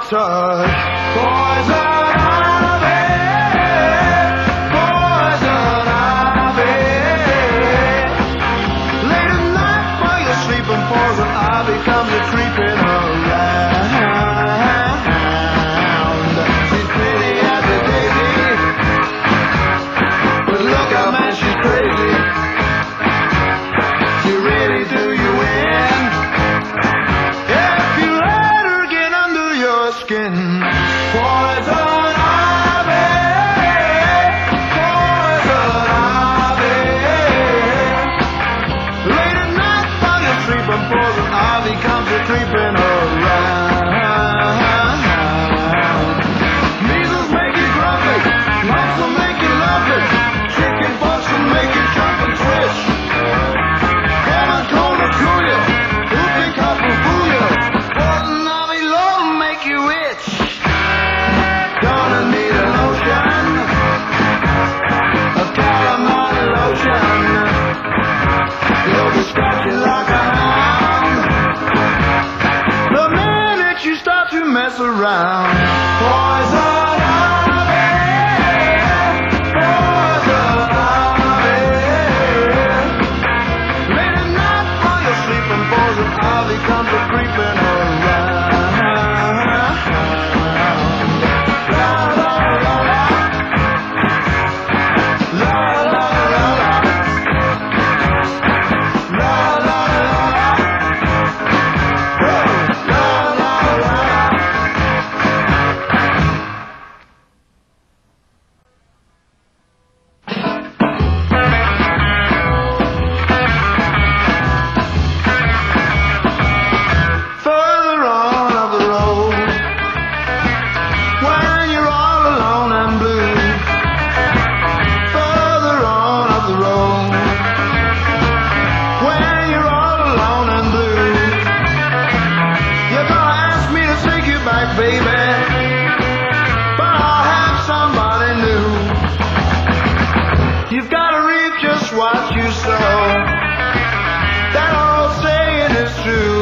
touch. Poison ivy, poison ivy. Late at night while you're sleeping, poison ivy comes a creeping around. She's pretty as a daisy, but look out man, she's crazy. She really do you in if you let her get under your skin. Poison ivy, poison ivy. Late at night while you're sleeping, poison ivy comes a creeping around. Measles make you grumpy, mumps will make you lovely, chicken pox will make you jump and twitch. Common cold will cool you, whooping cough will fool you, poison ivy low will make you itch. Gonna need a lotion, a calamine lotion. You'll be scratching like a hound the minute you start to mess around. Poison ivy, poison ivy. Late at night while you're sleeping, poison ivy comes a creeping around. La la la la, la la la la, la la la la, la la la la. Further on up the road, when you're all alone and blue. Further on up the road, when you're all alone and blue. You're gonna ask me to take you back, baby, but I'll have somebody new. You've gotta reap just what you sow. That old saying is true.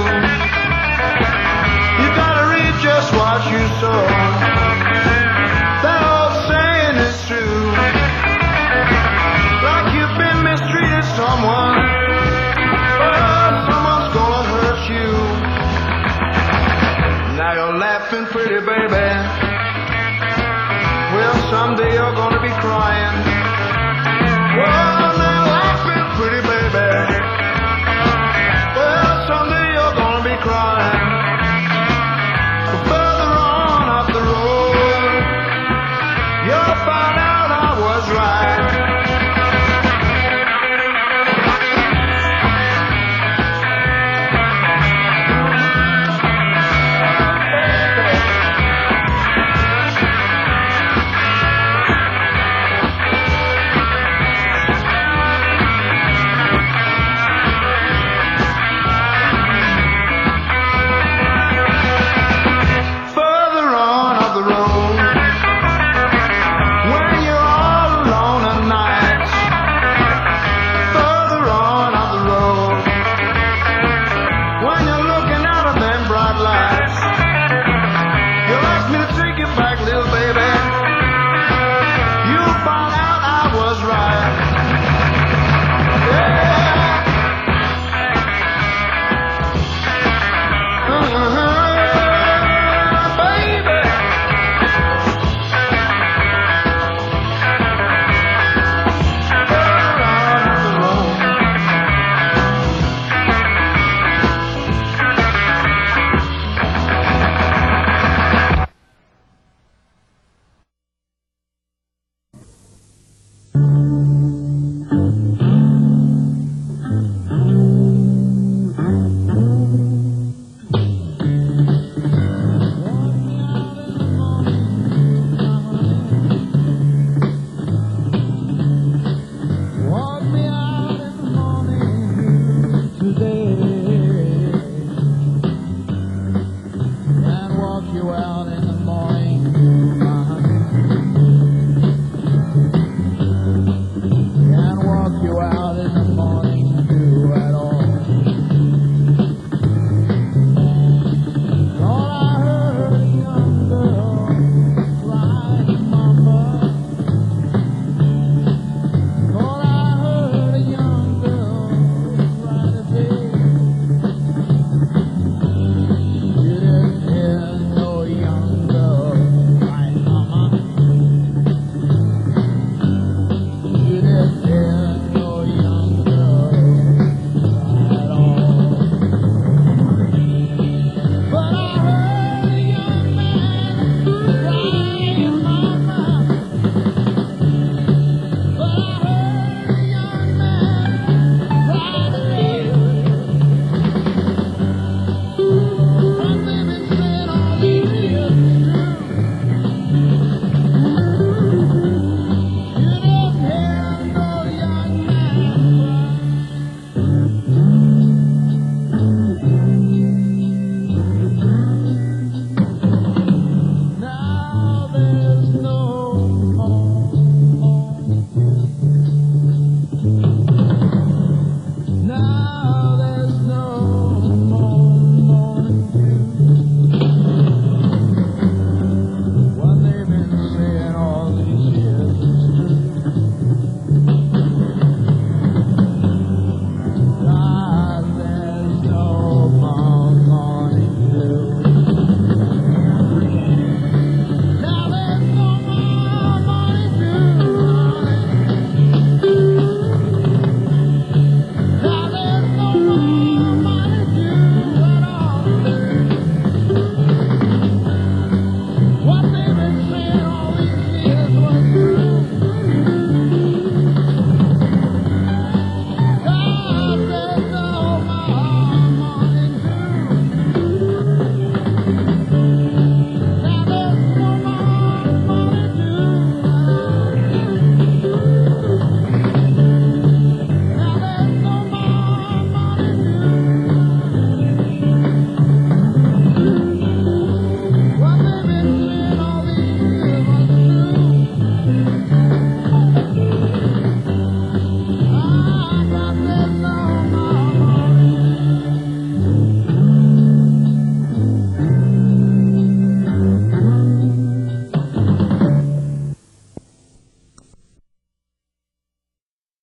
You gotta reap just what you sow. That old saying is true. Like you've been mistreated someone, but someone's gonna hurt you. Now you're laughing pretty, baby. Well, someday you're gonna be crying.